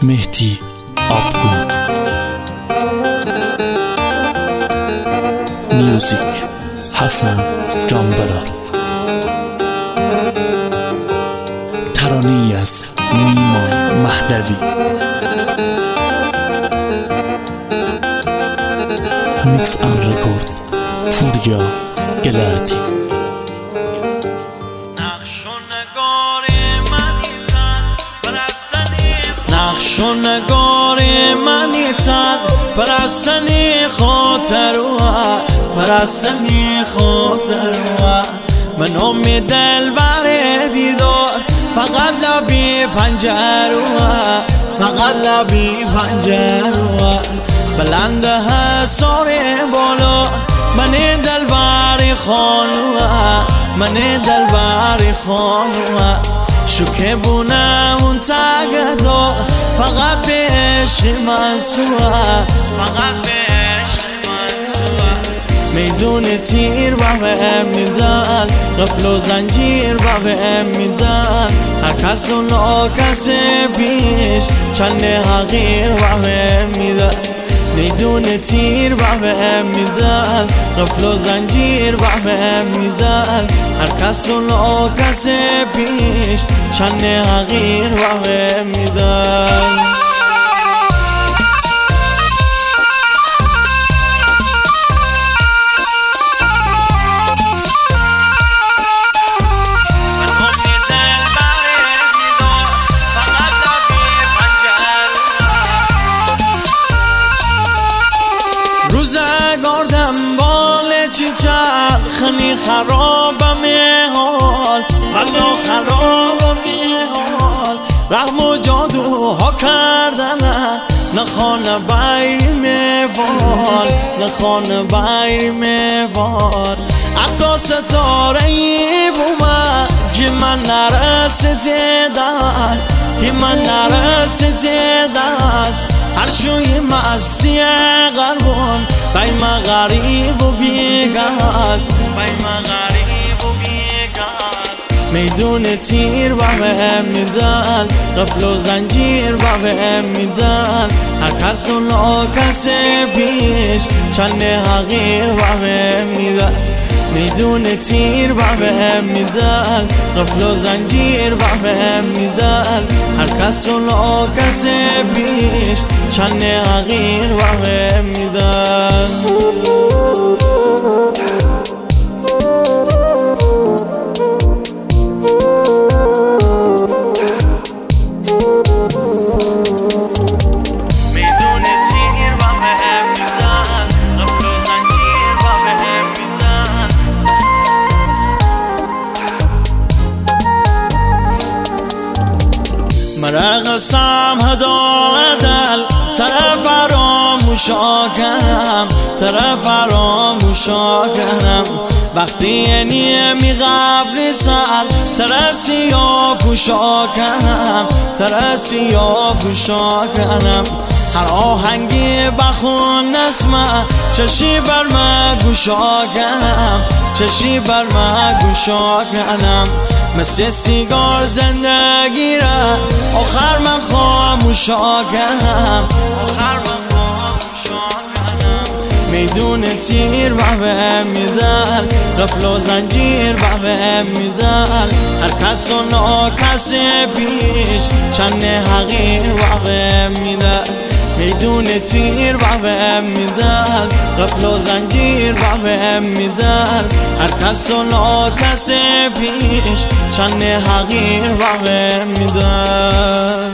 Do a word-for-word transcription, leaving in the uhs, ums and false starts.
مهدی آبگون. میوزیک حسن جانبرار. ترانه‌ای از نیمان مهدوی. میکس آن رکورد پوریا گلردی. نقش و نگار منی تن پرستنی خاطر و پرستنی خاطر و من امی دل بر دیدار فقط لبی پنجر و فقط لبی پنجر و بلند حسار بالا من دل بر خانو من دل بر خانو شوکه بونم اون تگدا فقط به عشق منصوبه فقط به عشق منصوبه میدون تیر با به میدن قفل و زنجیر با به میدن هر کس و ناکس پیش چند حقیر با به میدن میدون تیر با به میدن قفل و زنجیر با به میدن هر کس و ناکس پیش چند حقیر با به میدن روزگار دنبال چی چرخنی خرابم حال والله خرابم حال رحم و جادوها کردن نخانه بیریم فال نخانه بیریم فال حتی ستاره ای بومد که من نرسیده دست که من نرسیده دست هر شوی مستی قربان بای ما غریب و بیگاست بای ما غریب و بیگاست میدون تیر با به میدن قفل و زنجیر با به میدن هر کس و ناکس پیش چند حقیر با به میدن میدون تیر با به میدن قفل و زنجیر با به میدن هر کس و ناکس پیش چند حقیر با به میدن مرقصم هدا دل طرف فراموشا کنم طرف فراموشا کنم وقتی یعنی می قبل سر ترسی یا پوشا کنم ترسی یا پوشا کنم هر آهنگی بخون نسمه چشی بر من گوشا کنم چشی بر من گوشا کنم مثل سیگار زندگی را آخر من خاموشا کنم آخر من خاموشا کنم میدون تیر با به میدن قفل و زنجیر با به میدن هر کس و ناکس پیش چند حقیر با به میدن میدون تیر با به میدن قفل و زنجیر با به میدن هر کس و ناکس پیش چند حقیر با به میدن